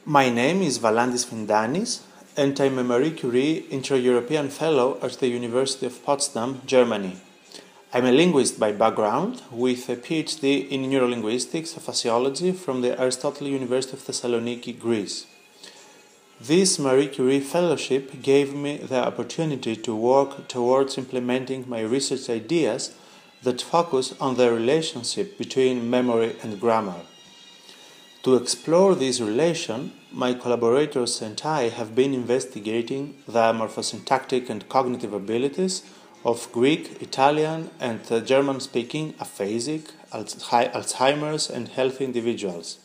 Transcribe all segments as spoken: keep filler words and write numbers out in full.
My name is Valandis Findanis, and I'm a Marie Curie Inter-European Fellow at the University of Potsdam, Germany. I'm a linguist by background, with a PhD in neurolinguistics and physiology from the Aristotle University of Thessaloniki, Greece. This Marie Curie Fellowship gave me the opportunity to work towards implementing my research ideas that focus on the relationship between memory and grammar. To explore this relation, my collaborators and I have been investigating the morphosyntactic and cognitive abilities of Greek, Italian, and German-speaking aphasic, Alzheimer's, and healthy individuals.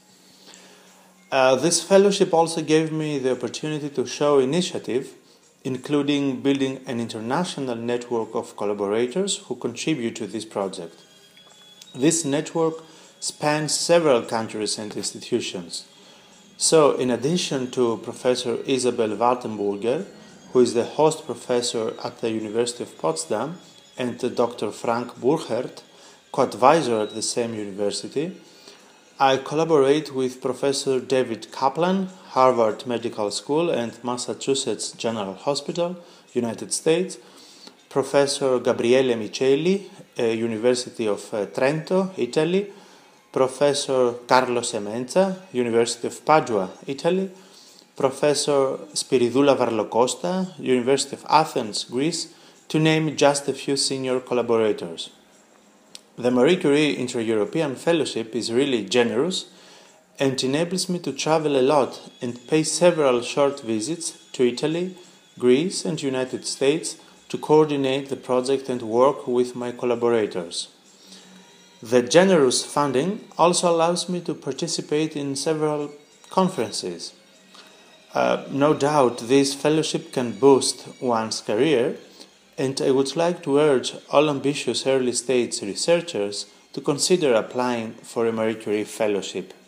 Uh, this fellowship also gave me the opportunity to show initiative, including building an international network of collaborators who contribute to this project. This network spans several countries and institutions. So, in addition to Professor Isabel Wartenburger, who is the host professor at the University of Potsdam, and Doctor Frank Burchert, co-advisor at the same university, I collaborate with Professor David Kaplan, Harvard Medical School and Massachusetts General Hospital, United States, Professor Gabriele Micheli, uh, University of uh, Trento, Italy, Professor Carlo Semenza, University of Padua, Italy, Professor Spiridoula Varlocosta, University of Athens, Greece, to name just a few senior collaborators. The Marie Curie Inter-European Fellowship is really generous and enables me to travel a lot and pay several short visits to Italy, Greece, and United States to coordinate the project and work with my collaborators. The generous funding also allows me to participate in several conferences. Uh, no doubt this fellowship can boost one's career, and I would like to urge all ambitious early-stage researchers to consider applying for a Marie Curie Fellowship.